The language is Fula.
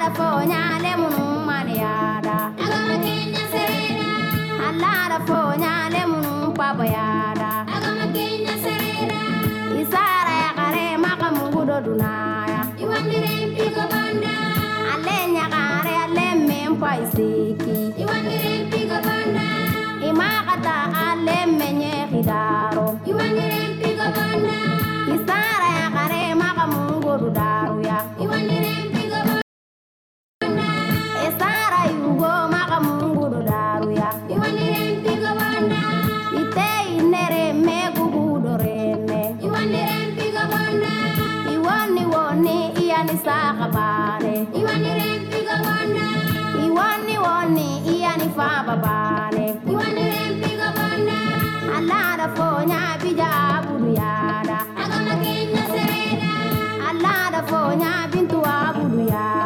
da fonya le munu maniada. Agama Kenya serena. Allah da fonya le munu pabayada. Agama Kenya serena. Isara ya kare makamungudo dunaya. Iwandiren pigo banda. Ale nyakare ale mempa isiki. Iwandiren pigo banda. Imakata ale menye hidaro. Iwandiren pigo banda. Isara ya kare makamungudo daruya. Iwandiren pigo banda. Isara yugo makamungudo daruya. Iwandiren pigo banda. Ite inere megugudo rene. Iwandiren pigo banda. Iwani woni iyani sakabane. Iwandiren pigo banda. Iwani woni iyani fababane. Iwandiren pigo banda. Allah da fonya bija abuduyada. Agama Kenya serena. Allah da fonya bintu abuduyada.